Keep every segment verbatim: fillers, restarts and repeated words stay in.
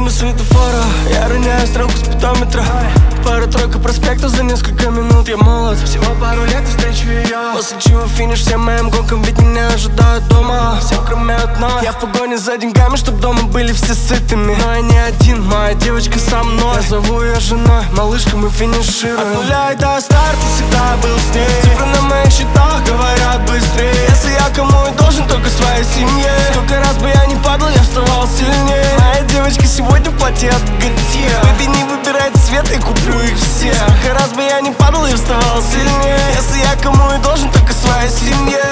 мимо светофора, я роняю стрелку спидометра. Пара-тройка проспектов за несколько минут, я молод. Всего пару лет и встречу ее. После чего финиш всем моим гонкам, ведь меня ожидают дома. Все кроме одной. Я в погоне за деньгами, чтоб дома были все сытыми. Но я не один, моя девочка со мной. Я зову ее женой, малышка, мы финишируем. От нуля и до старта всегда был с ней. Цифры на моих счетах говорят быстрее. Если я кому и должен, только своей семье. Сколько раз бы я не падал, я вставал сильнее. Моя девочка сегодня в платье от Готье. Бэби, не выбирайте цвет, и куплю их все. Сколько раз бы я не падал и вставал сильнее. Если я кому и должен, только своей семье.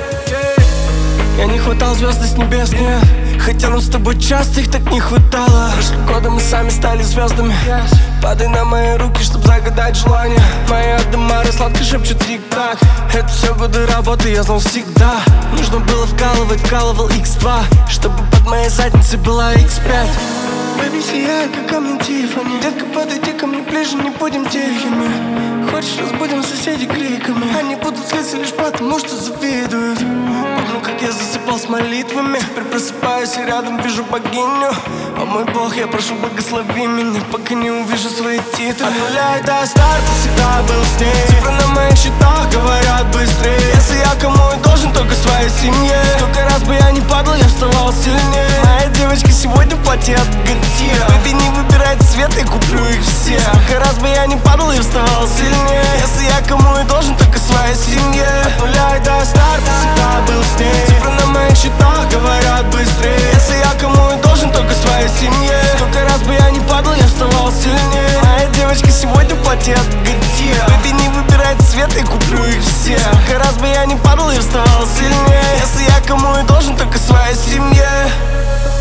Я не хватал звезды с небес, нет. Хотя нам с тобой часто их так не хватало. Прошлые годы мы сами стали звездами. Падай на мои руки, чтоб загадать желание. Мои Адемары сладко шепчут тик-так. Это все годы работы, я знал всегда. Нужно было вкалывать, вкалывал икс два, чтобы под моей задницей была икс пять. Бэби, сияй, как камни Тиффани. Детка, подойди ко мне ближе, не будем тихими. Хочешь, разбудим соседей криками. Они будут злиться лишь потому, что завидуют. Помню, как я засыпал с молитвами. Теперь просыпаюсь и рядом вижу богиню. О мой Бог, я прошу, благослови меня, пока не увижу свои титры. От нуля и до старта всегда был с ней. Цифры на моих счетах говорят быстрее. Если я кому и должен, только своей семье. Сколько раз бы я не падал, я вставал сильнее. Моя девочка сегодня в платье от Готье. Бэби, не выбирайте цвет, и куплю их все. Сколько раз бы я не падал и вставал сильнее. Если я кому и должен, только своей семье. От нуля и до старта всегда был с ней. Цифры на моих счетах говорят быстрее. Если я кому и должен, только своей семье. Сколько раз бы я не падал, я вставал сильнее. Моя девочка сегодня в платье от Готье. Бэби, не выбирайте цвет, и куплю их все. Сколько раз бы я не падал и вставал сильнее. Если я кому и должен, только своей семье.